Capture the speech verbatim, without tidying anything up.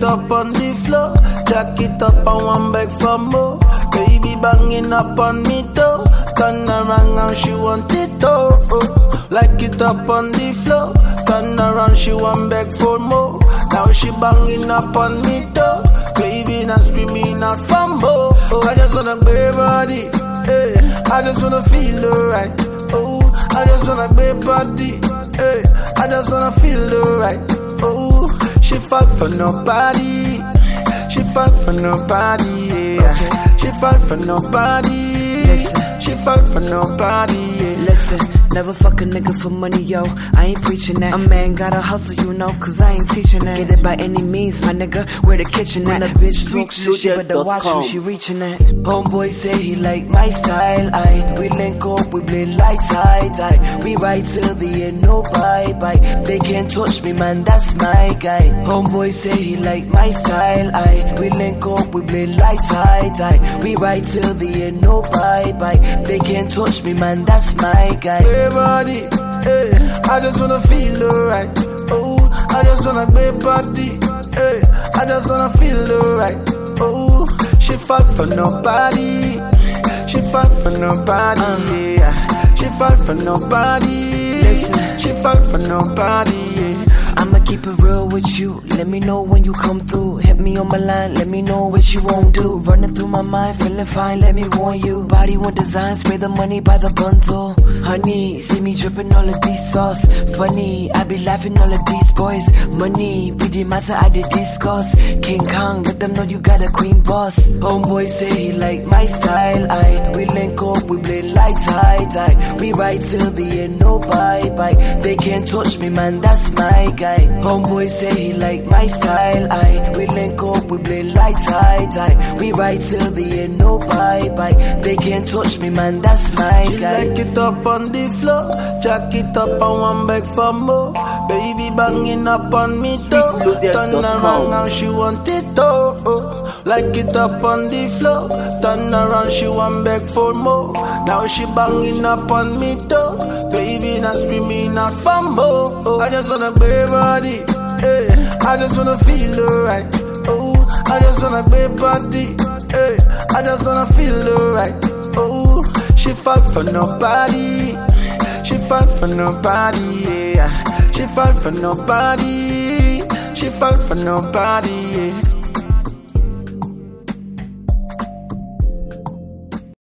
up on the floor, jack it up and one beg for more. Baby banging up on me though, turn around and she want it oh, oh. Like it up on the floor, turn around she want beg for more. Now she banging up on me though, baby now screaming out for more. Oh, I just wanna be body, eh. I just wanna feel alright. Oh, I just wanna be body, eh. I just wanna feel alright. Oh, she fall for nobody, she fall for nobody, yeah. Okay. She fall for nobody, listen. She fall for nobody, yeah. Listen. Never fuck a nigga for money, yo. I ain't preaching that. A man gotta hustle, you know, cause I ain't teaching that. Get it by any means, my nigga, where the kitchen at? When a bitch smoke shit, she better watch who she reaching at. Homeboy say he like my style, I we link up, we play like tight, I we ride till the end, no bye bye. They can't touch me, man, that's my guy. Homeboy say he like my style, I we link up, we play like tight, I we ride till the end, no bye bye. They can't touch me, man, that's my guy. Body, eh. I just wanna feel alright. Oh, I just wanna be body, eh. I just wanna feel alright. Oh, she fall for nobody, she fall for nobody, uh, yeah. She fall for nobody, listen. She fall for nobody, yeah. I'ma keep it real with you. Let me know when you come through. Hit me on my line, let me know what you won't do. Running through my mind, feeling fine, let me warn you. Body with design, spray the money by the bundle. Honey, see me dripping all of these sauce. Funny, I be laughing all of these boys. Money, be the master I did discuss. King Kong, let them know you got a queen boss. Homeboy say he like my style, I we link up, we play like tight, I we ride till the end, no bye bye. They can't touch me, man, that's my guy. Homeboy say he like my style, I we link up, we play like tight, I we ride till the end, no bye bye. They can't touch me, man, that's my she guy. Like it up on the floor, jack it up and one beg for more. Baby banging up on me though, turn around and she want it oh, oh. Like it up on the floor, turn around she want beg for more. Now she banging up on me though, baby now screaming out for more. Oh, I just wanna be body, eh. I just wanna feel alright. Oh, I just wanna be body, eh. I just wanna feel alright. Oh, she fall for nobody, she fall for nobody, yeah. She fall for nobody, she fall for nobody, yeah.